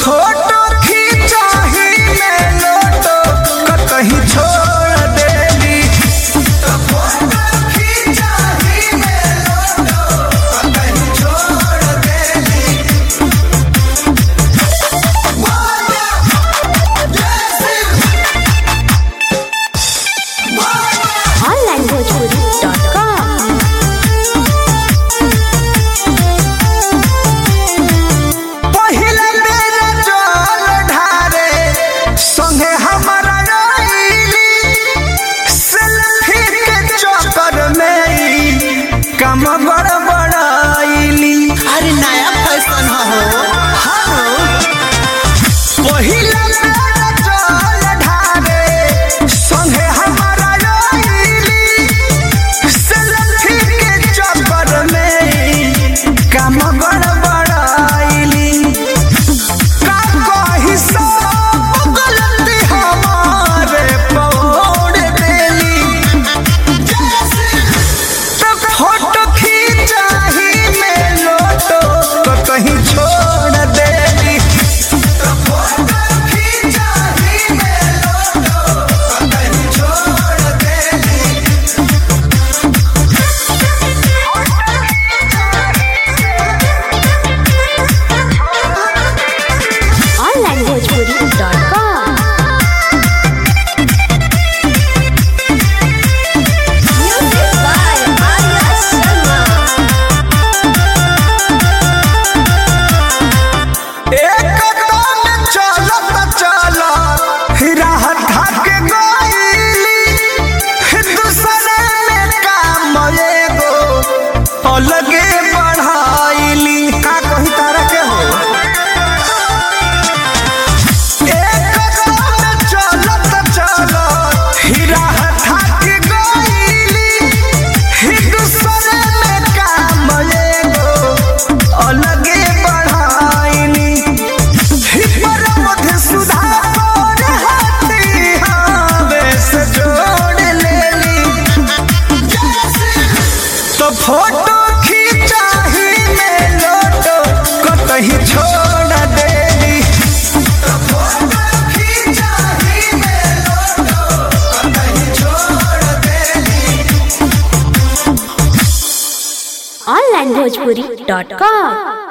Photo खींचाही में लोटो कहीं छोड़ देली। तो फोटो खींचाही में लोटो कहीं छोड़ देली। onlinebhojpuri.com पहिले बेर जल ढारे संगे हमारा रईली। सेल्फी के चक्कर में काम गड़बड़ाईली। अरे नया फैशन हो। पहिले बेर जल ढारे संगे हमारा रईली। सेल्फी के चक्कर में काम गड़बड़ाईली। का कही सब गलती हमारे पौड़ देली। तो फोटो खींचाही में लोटो कहीं छोड़ देली। तो फोटो खींचाही में लोटो कहीं छोड़ देली। onlinebhojpuri.com Music by Arya Sharma एकदम चलत चलत राहत धाके गईली। दूसरे में काम एगो अलगे बढ़ाईली। का कही तारा के हो। एकदम चलत चलत राहत धाके गईली। दूसरे में काम एगो अलगे बढ़ाईली। पर मध्य सुधार हाथी हावे से जोड़ लेली। तो फोटो खींचाही में लोटो कहीं छोड़ देली। तो फोटो खींचाही में लोटो कहीं छोड़ देली। onlinebhojpuri.com